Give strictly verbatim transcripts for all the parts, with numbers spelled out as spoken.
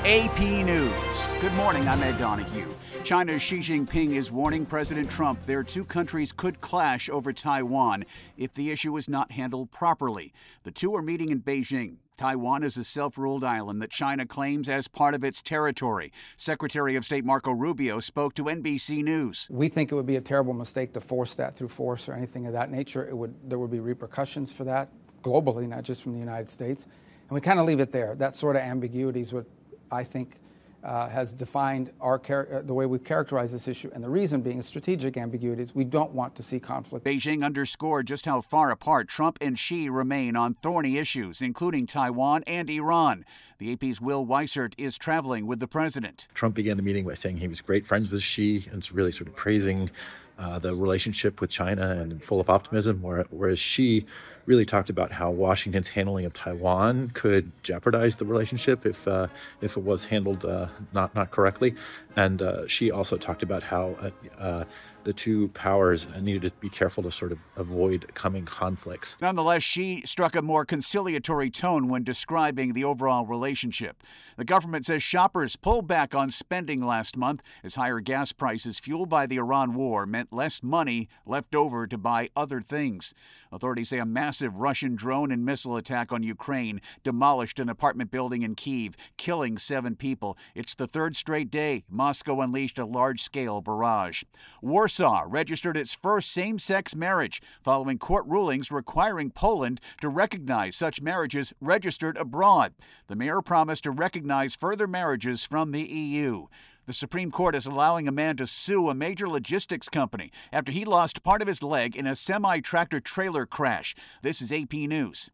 A P News. Good morning, I'm Ed Donahue. China's Xi Jinping is warning President Trump their two countries could clash over Taiwan if the issue is not handled properly. The two are meeting in Beijing. Taiwan is a self-ruled island that China claims as part of its territory. Secretary of State Marco Rubio spoke to N B C News. We think it would be a terrible mistake to force that through force or anything of that nature. It would, there would be repercussions for that globally, not just from the United States. And we kind of leave it there. That sort of ambiguity is what I think uh, has defined our char- the way we characterize this issue. And the reason being strategic ambiguities. We don't want to see conflict. Beijing underscored just how far apart Trump and Xi remain on thorny issues, including Taiwan and Iran. The A P's Will Weissert is traveling with the president. Trump began the meeting by saying he was great friends with Xi and really sort of praising uh, the relationship with China and full of optimism, whereas Xi really talked about how Washington's handling of Taiwan could jeopardize the relationship if uh, if it was handled uh, not not correctly. And uh, Xi also talked about how uh, uh, the two powers needed to be careful to sort of avoid coming conflicts. Nonetheless, Xi struck a more conciliatory tone when describing the overall relationship. The government says shoppers pulled back on spending last month as higher gas prices fueled by the Iran war meant less money left over to buy other things. Authorities say a massive Russian drone and missile attack on Ukraine demolished an apartment building in Kyiv, killing seven people. It's the third straight day Moscow unleashed a large-scale barrage. Warsaw registered its first same-sex marriage following court rulings requiring Poland to recognize such marriages registered abroad. The mayor promised to recognize further marriages from the E U. The Supreme Court is allowing a man to sue a major logistics company after he lost part of his leg in a semi-tractor trailer crash. This is A P News.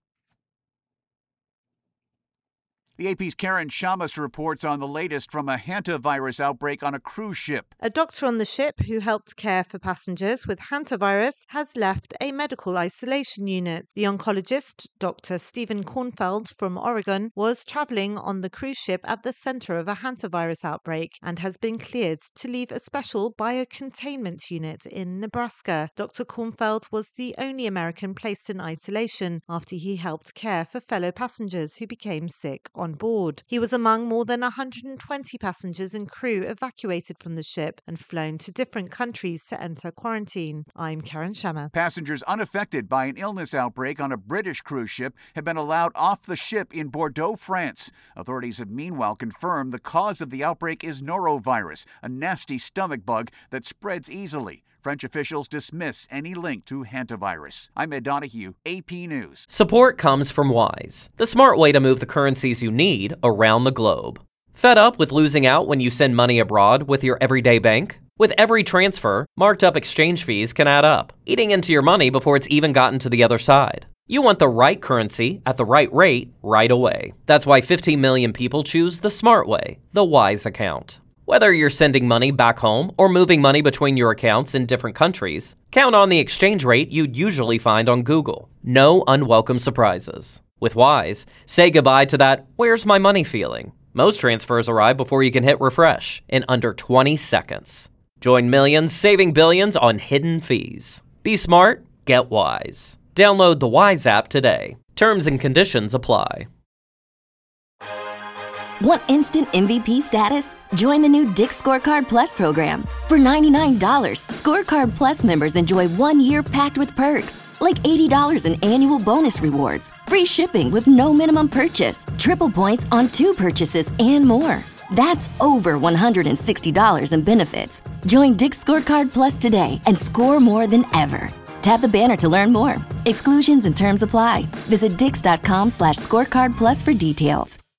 The A P's Karen Shamas reports on the latest from a hantavirus outbreak on a cruise ship. A doctor on the ship who helped care for passengers with hantavirus has left a medical isolation unit. The oncologist, Doctor Stephen Kornfeld from Oregon, was traveling on the cruise ship at the center of a hantavirus outbreak and has been cleared to leave a special biocontainment unit in Nebraska. Doctor Kornfeld was the only American placed in isolation after he helped care for fellow passengers who became sick on board. He was among more than one hundred twenty passengers and crew evacuated from the ship and flown to different countries to enter quarantine. I'm Karen Shamas. Passengers unaffected by an illness outbreak on a British cruise ship have been allowed off the ship in Bordeaux, France. Authorities have meanwhile confirmed the cause of the outbreak is norovirus, a nasty stomach bug that spreads easily. French officials dismiss any link to hantavirus. I'm Ed Donahue, A P News. Support comes from Wise, the smart way to move the currencies you need around the globe. Fed up with losing out when you send money abroad with your everyday bank? With every transfer, marked up exchange fees can add up, eating into your money before it's even gotten to the other side. You want the right currency at the right rate right away. That's why fifteen million people choose the smart way, the Wise account. Whether you're sending money back home or moving money between your accounts in different countries, count on the exchange rate you'd usually find on Google. No unwelcome surprises. With Wise, say goodbye to that "where's my money" feeling. Most transfers arrive before you can hit refresh in under twenty seconds. Join millions saving billions on hidden fees. Be smart, get Wise. Download the Wise app today. Terms and conditions apply. Want instant M V P status? Join the new Dick's Scorecard Plus program. For ninety-nine dollars, Scorecard Plus members enjoy one year packed with perks, like eighty dollars in annual bonus rewards, free shipping with no minimum purchase, triple points on two purchases, and more. That's over one hundred sixty dollars in benefits. Join Dick's Scorecard Plus today and score more than ever. Tap the banner to learn more. Exclusions and terms apply. Visit dix.com slash scorecard plus for details.